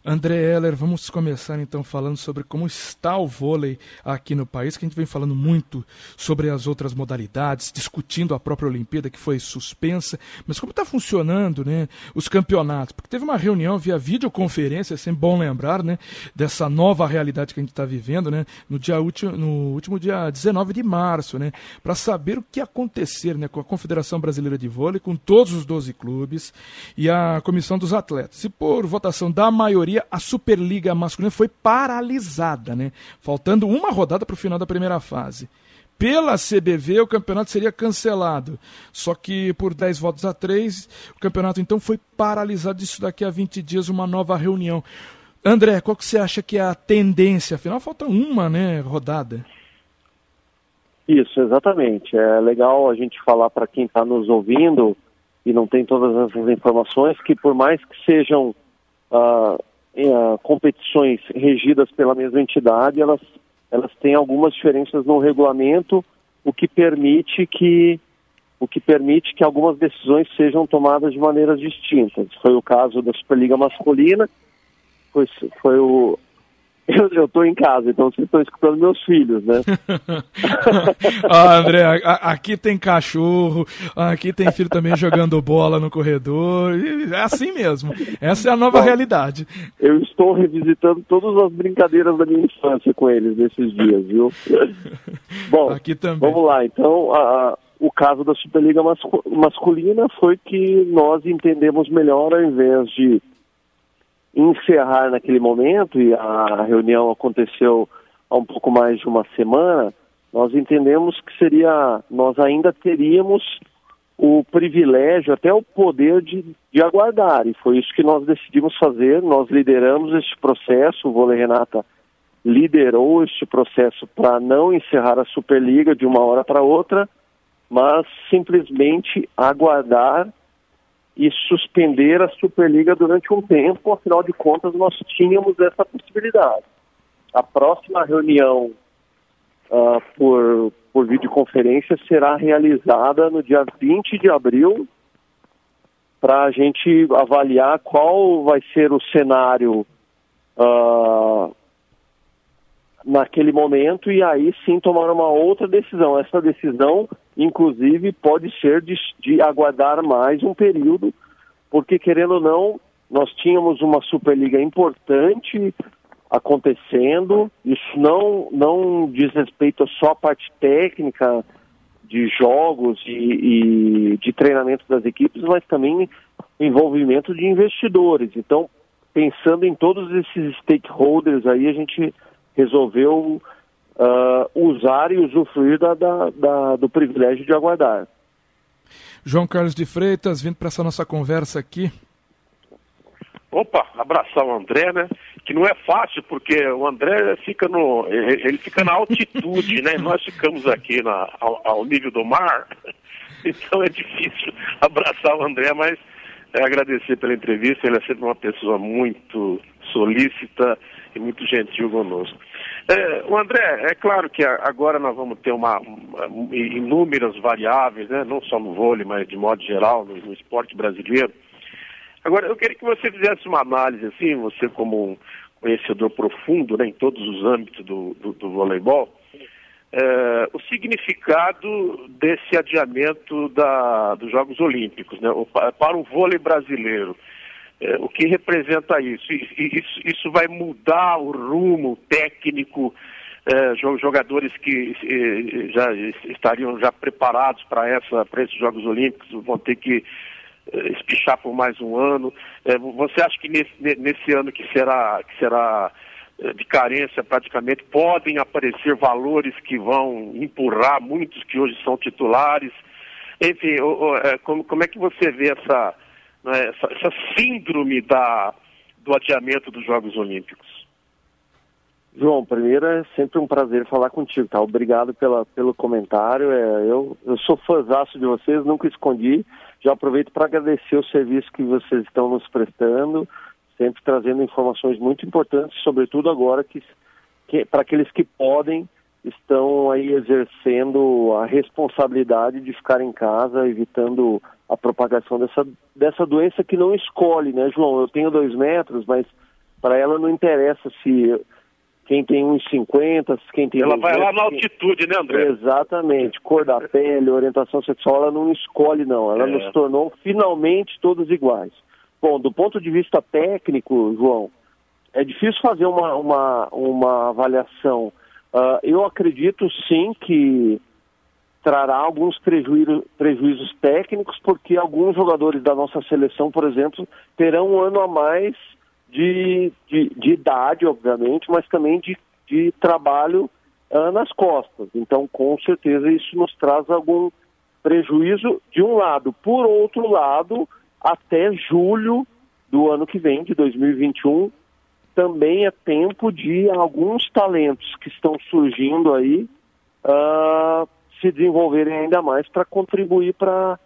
André Heller, vamos começar então falando sobre como está o vôlei aqui no país, que a gente vem falando muito sobre as outras modalidades, discutindo a própria Olimpíada que foi suspensa, mas como está funcionando, né, os campeonatos, porque teve uma reunião via videoconferência, é sempre bom lembrar, né, dessa nova realidade que a gente está vivendo, né, no último dia 19 de março, né, para saber o que ia acontecer, né, com a Confederação Brasileira de Vôlei, com todos os 12 clubes e a Comissão dos Atletas. E por votação da maioria, a Superliga Masculina foi paralisada, né? Faltando uma rodada para o final da primeira fase. Pela CBV, o campeonato seria cancelado. Só que por 10 votos a 3, o campeonato então foi paralisado. Isso daqui a 20 dias, uma nova reunião. André, qual que você acha que é a tendência? Afinal, falta uma, né, rodada. Isso, exatamente. É legal a gente falar para quem está nos ouvindo e não tem todas essas informações, que por mais que sejam competições regidas pela mesma entidade, elas têm algumas diferenças no regulamento, o que permite que algumas decisões sejam tomadas de maneiras distintas. Foi o caso da Superliga Masculina, foi o... Eu estou em casa, então vocês estão escutando meus filhos, né? André, aqui tem cachorro, aqui tem filho também jogando bola no corredor, é assim mesmo, essa é a nova realidade. Eu estou revisitando todas as brincadeiras da minha infância com eles nesses dias, viu? Bom, aqui também. Vamos lá, então, o caso da Superliga Masculina foi que nós entendemos melhor, ao invés de encerrar naquele momento, e a reunião aconteceu há um pouco mais de uma semana, nós entendemos que nós ainda teríamos o privilégio, até o poder de aguardar, e foi isso que nós decidimos fazer. Nós lideramos este processo, o Vôlei Renata liderou este processo para não encerrar a Superliga de uma hora para outra, mas simplesmente aguardar e suspender a Superliga durante um tempo. Afinal de contas, nós tínhamos essa possibilidade. A próxima reunião por videoconferência será realizada no dia 20 de abril, para a gente avaliar qual vai ser o cenário naquele momento, e aí sim tomar uma outra decisão. Essa decisão, inclusive, pode ser de aguardar mais um período, porque, querendo ou não, nós tínhamos uma Superliga importante acontecendo. Isso não diz respeito só à parte técnica de jogos e de treinamento das equipes, mas também envolvimento de investidores. Então, pensando em todos esses stakeholders aí, a gente resolveu usar e usufruir do privilégio de aguardar. João Carlos de Freitas, vindo para essa nossa conversa aqui. Opa, abraçar o André, né? Que não é fácil, porque o André fica na altitude, né? Nós ficamos aqui ao nível do mar, então é difícil abraçar o André, mas agradecer pela entrevista. Ele é sempre uma pessoa muito solícita e muito gentil conosco. O André, é claro que agora nós vamos ter inúmeras variáveis, né? Não só no vôlei, mas de modo geral, no esporte brasileiro. Agora, eu queria que você fizesse uma análise, assim, você como um conhecedor profundo, né, em todos os âmbitos do voleibol, o significado desse adiamento dos Jogos Olímpicos, né, para o vôlei brasileiro. O que representa isso? Isso vai mudar o rumo técnico, jogadores que já estariam já preparados para esses Jogos Olímpicos vão ter que espichar por mais um ano. Você acha que nesse ano que será de carência praticamente, podem aparecer valores que vão empurrar muitos que hoje são titulares? Enfim, como é que você vê essa síndrome do adiamento dos Jogos Olímpicos? João, primeiro é sempre um prazer falar contigo, tá? Obrigado pelo comentário. Eu sou fãzaço de vocês, nunca escondi. Já aproveito para agradecer o serviço que vocês estão nos prestando, sempre trazendo informações muito importantes, sobretudo agora que para aqueles que podem, estão aí exercendo a responsabilidade de ficar em casa, evitando a propagação dessa doença que não escolhe, né, João? Eu tenho 2 metros, mas Para ela não interessa se quem tem 1,50, quem tem... Ela vai lá na altitude, né, André? Exatamente. Cor da pele, orientação sexual, ela não escolhe, não. Ela nos tornou finalmente todos iguais. Bom, do ponto de vista técnico, João, é difícil fazer uma avaliação. Eu acredito, sim, que trará alguns prejuízos técnicos, porque alguns jogadores da nossa seleção, por exemplo, terão um ano a mais de idade, obviamente, mas também de trabalho nas costas. Então, com certeza, isso nos traz algum prejuízo de um lado. Por outro lado, até julho do ano que vem, de 2021, também é tempo de alguns talentos que estão surgindo aí se desenvolverem ainda mais para contribuir para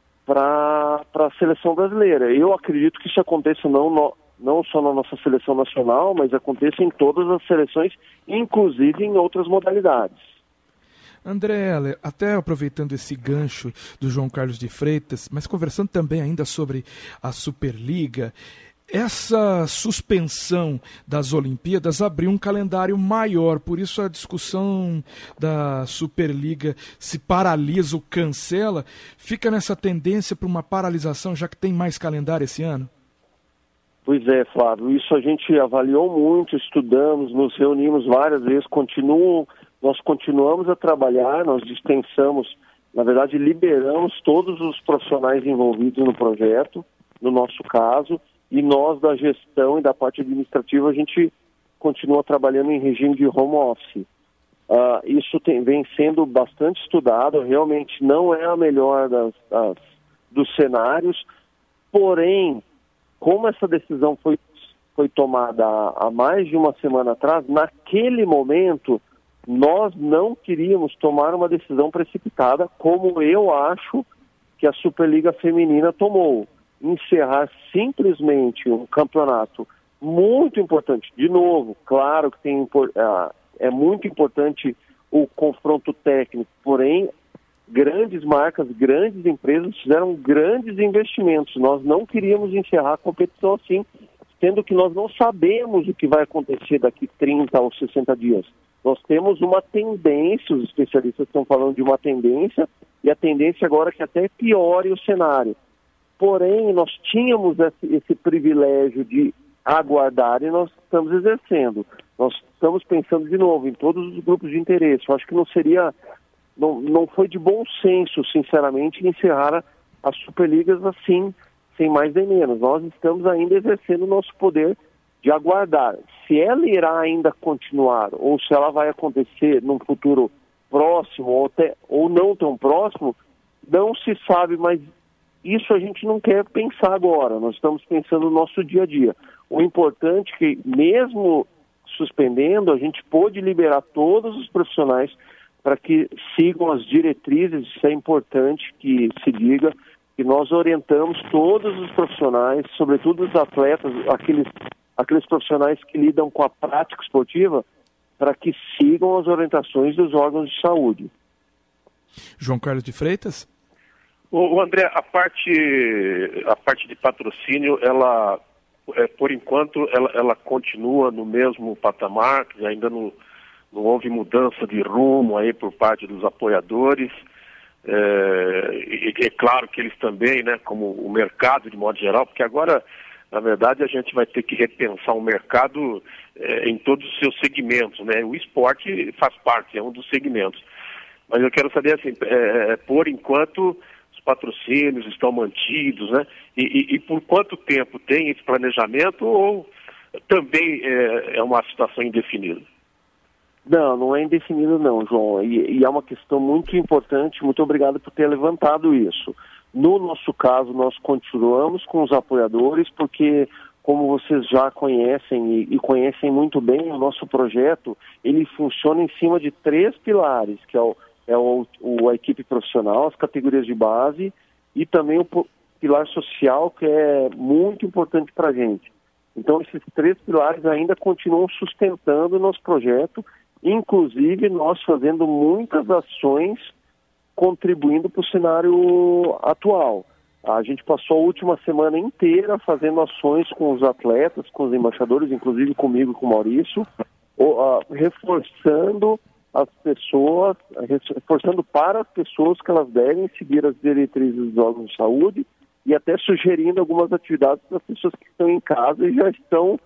a seleção brasileira. Eu acredito que isso aconteça não só na nossa seleção nacional, mas aconteça em todas as seleções, inclusive em outras modalidades. André Heller, até aproveitando esse gancho do João Carlos de Freitas, mas conversando também ainda sobre a Superliga, essa suspensão das Olimpíadas abriu um calendário maior, por isso a discussão da Superliga se paralisa ou cancela, fica nessa tendência para uma paralisação, já que tem mais calendário esse ano? Pois é, Flávio, isso a gente avaliou muito, estudamos, nos reunimos várias vezes, nós continuamos a trabalhar, nós dispensamos, na verdade liberamos todos os profissionais envolvidos no projeto, no nosso caso, e nós da gestão e da parte administrativa a gente continua trabalhando em regime de home office. Isso vem sendo bastante estudado, realmente não é a melhor dos cenários, porém, como essa decisão foi tomada há mais de uma semana atrás, naquele momento nós não queríamos tomar uma decisão precipitada, como eu acho que a Superliga Feminina tomou. Encerrar simplesmente um campeonato muito importante. De novo, claro que é muito importante o confronto técnico, porém, grandes marcas, grandes empresas fizeram grandes investimentos. Nós não queríamos encerrar a competição assim, sendo que nós não sabemos o que vai acontecer daqui 30 ou 60 dias. Nós temos uma tendência, os especialistas estão falando de uma tendência, e a tendência agora é que até piore o cenário. Porém, nós tínhamos esse privilégio de aguardar e nós estamos exercendo. Nós estamos pensando de novo em todos os grupos de interesse. Eu acho que não foi de bom senso, sinceramente, encerrar as Superligas assim, sem mais nem menos. Nós estamos ainda exercendo o nosso poder de aguardar. Se ela irá ainda continuar ou se ela vai acontecer num futuro próximo ou não tão próximo, não se sabe, mas isso a gente não quer pensar agora. Nós estamos pensando no nosso dia a dia. O importante é que, mesmo suspendendo, a gente pôde liberar todos os profissionais para que sigam as diretrizes. Isso é importante que se diga, que nós orientamos todos os profissionais, sobretudo os atletas, aqueles profissionais que lidam com a prática esportiva, para que sigam as orientações dos órgãos de saúde. João Carlos de Freitas? O André, a parte de patrocínio, ela, por enquanto, ela continua no mesmo patamar, que ainda não houve mudança de rumo aí por parte dos apoiadores. É claro que eles também, né, como o mercado de modo geral, porque agora, na verdade, a gente vai ter que repensar o mercado em todos os seus segmentos, né? O esporte faz parte, é um dos segmentos. Mas eu quero saber, assim, por enquanto, os patrocínios estão mantidos, né? E por quanto tempo tem esse planejamento ou também é uma situação indefinida? Não é indefinido não, João, e é uma questão muito importante, muito obrigado por ter levantado isso. No nosso caso, nós continuamos com os apoiadores, porque, como vocês já conhecem e conhecem muito bem, o nosso projeto, ele funciona em cima de 3 pilares, que a equipe profissional, as categorias de base e também o pilar social, que é muito importante para a gente. Então, esses 3 pilares ainda continuam sustentando o nosso projeto, inclusive nós fazendo muitas ações contribuindo para o cenário atual. A gente passou a última semana inteira fazendo ações com os atletas, com os embaixadores, inclusive comigo e com o Maurício, reforçando as pessoas, reforçando para as pessoas que elas devem seguir as diretrizes dos órgãos de saúde e até sugerindo algumas atividades para as pessoas que estão em casa e já estão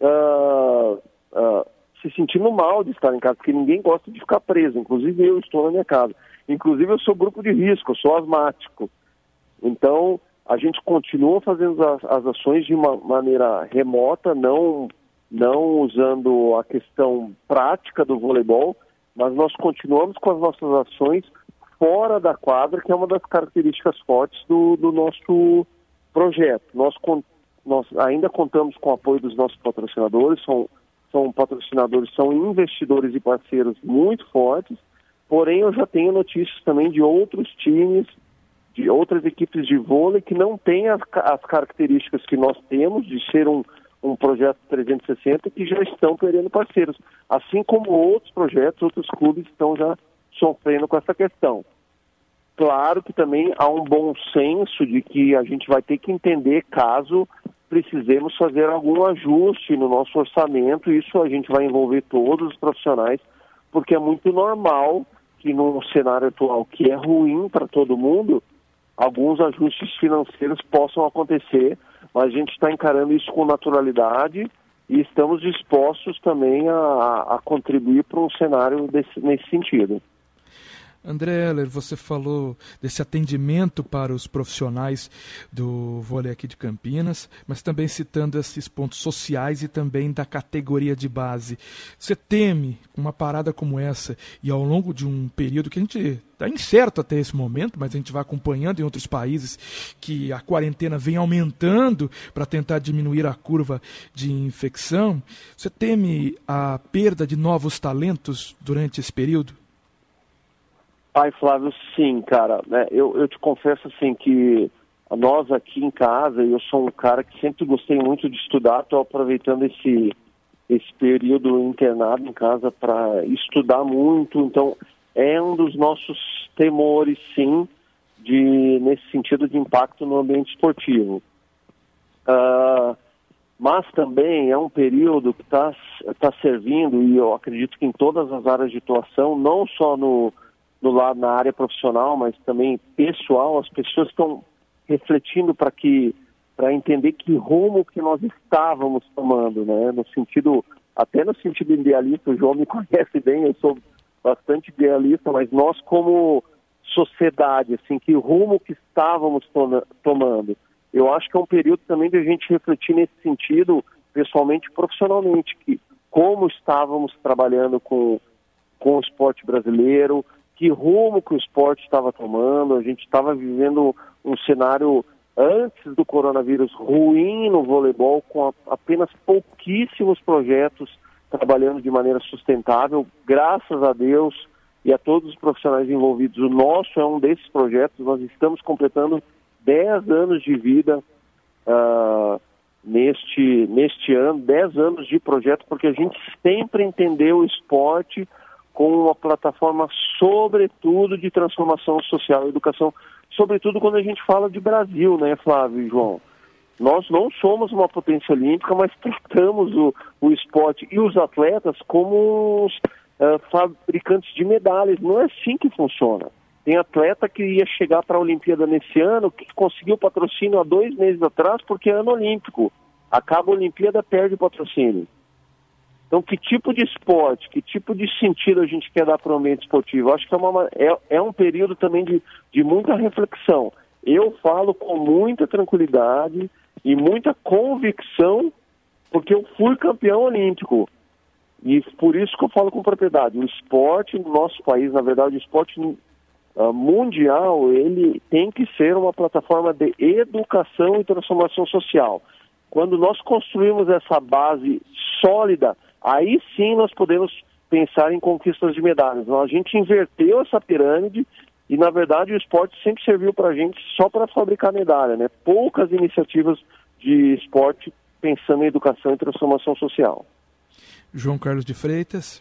se sentindo mal de estar em casa, porque ninguém gosta de ficar preso, inclusive eu estou na minha casa. Inclusive eu sou grupo de risco, eu sou asmático. Então, a gente continua fazendo as ações de uma maneira remota, não usando a questão prática do voleibol, mas nós continuamos com as nossas ações fora da quadra, que é uma das características fortes do nosso projeto. Nós ainda contamos com o apoio dos nossos patrocinadores, são patrocinadores, são investidores e parceiros muito fortes, porém eu já tenho notícias também de outros times, de outras equipes de vôlei que não têm as características que nós temos de ser um projeto 360 que já estão perdendo parceiros. Assim como outros projetos, outros clubes estão já sofrendo com essa questão. Claro que também há um bom senso de que a gente vai ter que entender caso precisemos fazer algum ajuste no nosso orçamento. Isso a gente vai envolver todos os profissionais, porque é muito normal que num cenário atual que é ruim para todo mundo, alguns ajustes financeiros possam acontecer, mas a gente está encarando isso com naturalidade e estamos dispostos também a contribuir para um cenário nesse sentido. André Heller, você falou desse atendimento para os profissionais do vôlei aqui de Campinas, mas também citando esses pontos sociais e também da categoria de base. Você teme uma parada como essa e ao longo de um período que a gente está incerto até esse momento, mas a gente vai acompanhando em outros países que a quarentena vem aumentando para tentar diminuir a curva de infecção, você teme a perda de novos talentos durante esse período? Ai, Flávio, sim, cara, né? Eu te confesso assim que nós aqui em casa, eu sou um cara que sempre gostei muito de estudar, estou aproveitando esse período internado em casa para estudar muito, então é um dos nossos temores, sim, nesse sentido de impacto no ambiente esportivo. Mas também é um período que está servindo, e eu acredito que em todas as áreas de atuação, não só no lado na área profissional, mas também pessoal, as pessoas estão refletindo para entender que rumo que nós estávamos tomando, né? Até no sentido idealista, o João me conhece bem, eu sou bastante idealista, mas nós como sociedade, assim, que rumo que estávamos tomando. Eu acho que é um período também de a gente refletir nesse sentido, pessoalmente e profissionalmente, que como estávamos trabalhando com o esporte brasileiro, que rumo que o esporte estava tomando. A gente estava vivendo um cenário antes do coronavírus ruim no voleibol, com apenas pouquíssimos projetos trabalhando de maneira sustentável. Graças a Deus e a todos os profissionais envolvidos, o nosso é um desses projetos. Nós estamos completando 10 anos de vida neste ano, 10 anos de projeto, porque a gente sempre entendeu o esporte com uma plataforma, sobretudo, de transformação social e educação, sobretudo quando a gente fala de Brasil, né, Flávio e João? Nós não somos uma potência olímpica, mas tratamos o esporte e os atletas como os fabricantes de medalhas. Não é assim que funciona. Tem atleta que ia chegar para a Olimpíada nesse ano, que conseguiu patrocínio há 2 meses atrás, porque é ano olímpico. Acaba a Olimpíada, perde o patrocínio. Então, que tipo de esporte, que tipo de sentido a gente quer dar para o ambiente esportivo? Acho que é um período também de muita reflexão. Eu falo com muita tranquilidade e muita convicção, porque eu fui campeão olímpico. E por isso que eu falo com propriedade. O esporte no nosso país, na verdade, o esporte mundial, ele tem que ser uma plataforma de educação e transformação social. Quando nós construímos essa base sólida, aí sim nós podemos pensar em conquistas de medalhas. Então, a gente inverteu essa pirâmide e, na verdade, o esporte sempre serviu para a gente só para fabricar medalha, né? Poucas iniciativas de esporte pensando em educação e transformação social. João Carlos de Freitas.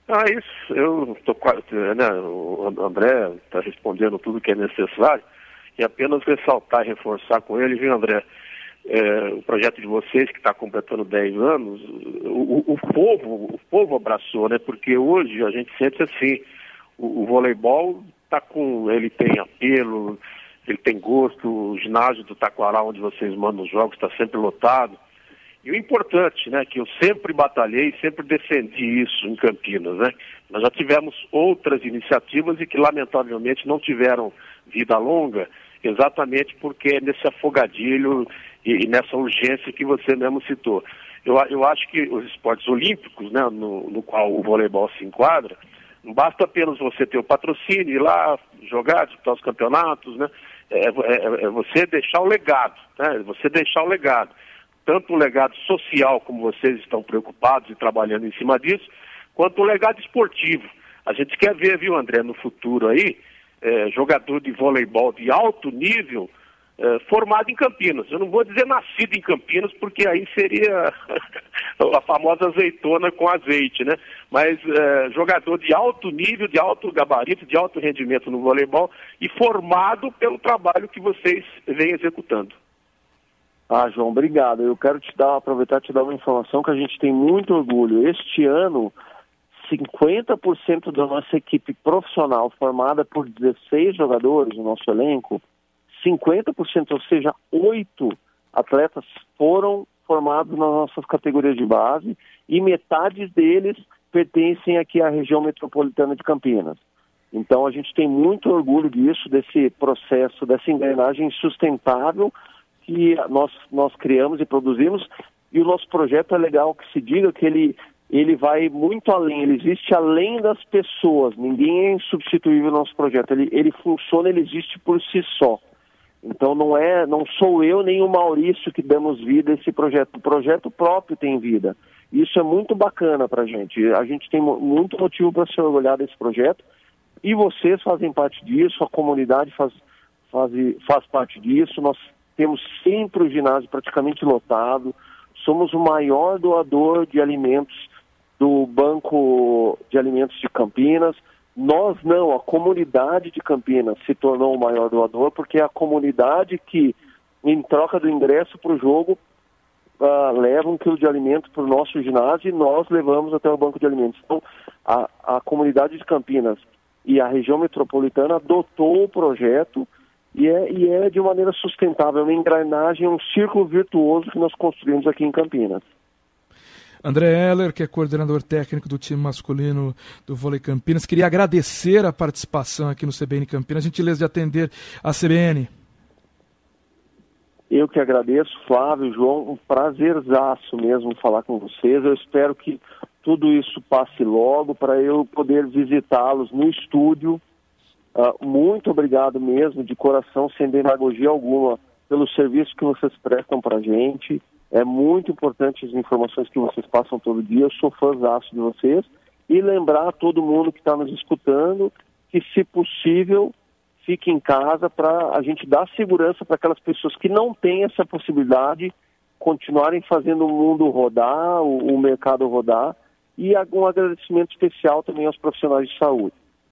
Isso, eu estou quase, né, o André está respondendo tudo que é necessário. e apenas ressaltar e reforçar com ele, viu, André? O projeto de vocês, que está completando 10 anos, o povo abraçou, né? Porque hoje a gente sente assim, o voleibol ele tem apelo, ele tem gosto, o ginásio do Taquaral, onde vocês mandam os jogos, está sempre lotado. E o importante, né, que eu sempre batalhei, sempre defendi isso em Campinas, né? Nós já tivemos outras iniciativas e que lamentavelmente não tiveram vida longa, exatamente porque é nesse afogadilho e nessa urgência que você mesmo citou. Eu acho que os esportes olímpicos, né, no qual o voleibol se enquadra, não basta apenas você ter o patrocínio, ir lá jogar, disputar os campeonatos, né? É você deixar o legado, né? Você deixar o legado. Tanto o legado social, como vocês estão preocupados e trabalhando em cima disso, quanto o legado esportivo. A gente quer ver, viu, André, no futuro aí, jogador de voleibol de alto nível formado em Campinas. Eu não vou dizer nascido em Campinas, porque aí seria a famosa azeitona com azeite, né? Mas jogador de alto nível, de alto gabarito, de alto rendimento no voleibol e formado pelo trabalho que vocês vêm executando. João, obrigado. Eu quero aproveitar e te dar uma informação que a gente tem muito orgulho. Este ano, 50% da nossa equipe profissional, formada por 16 jogadores no nosso elenco, 50%, ou seja, 8 atletas foram formados nas nossas categorias de base e metade deles pertencem aqui à região metropolitana de Campinas. Então a gente tem muito orgulho disso, desse processo, dessa engrenagem sustentável que nós criamos e produzimos, e o nosso projeto é legal que se diga que ele vai muito além, ele existe além das pessoas, ninguém é insubstituível no nosso projeto, ele funciona, ele existe por si só. Então não sou eu nem o Maurício que damos vida a esse projeto, o projeto próprio tem vida. Isso é muito bacana para a gente tem muito motivo para se orgulhar desse projeto, e vocês fazem parte disso, a comunidade faz parte disso, nós temos sempre o ginásio praticamente lotado, somos o maior doador de alimentos do Banco de Alimentos de Campinas. Nós não, a comunidade de Campinas se tornou o maior doador, porque é a comunidade que, em troca do ingresso para o jogo, leva 1 quilo de alimento para o nosso ginásio e nós levamos até o Banco de Alimentos. Então, a comunidade de Campinas e a região metropolitana adotou o projeto e é de maneira sustentável, uma engrenagem, um círculo virtuoso que nós construímos aqui em Campinas. André Heller, que é coordenador técnico do time masculino do Vôlei Campinas, queria agradecer a participação aqui no CBN Campinas, a gentileza de atender a CBN. Eu que agradeço, Flávio, João, um prazerzaço mesmo falar com vocês. Eu espero que tudo isso passe logo para eu poder visitá-los no estúdio. Muito obrigado mesmo, de coração, sem demagogia alguma, pelo serviço que vocês prestam para a gente. É muito importante as informações que vocês passam todo dia. Eu sou fãzaço de vocês. E lembrar a todo mundo que está nos escutando que, se possível, fique em casa para a gente dar segurança para aquelas pessoas que não têm essa possibilidade continuarem fazendo o mundo rodar, o mercado rodar. E um agradecimento especial também aos profissionais de saúde.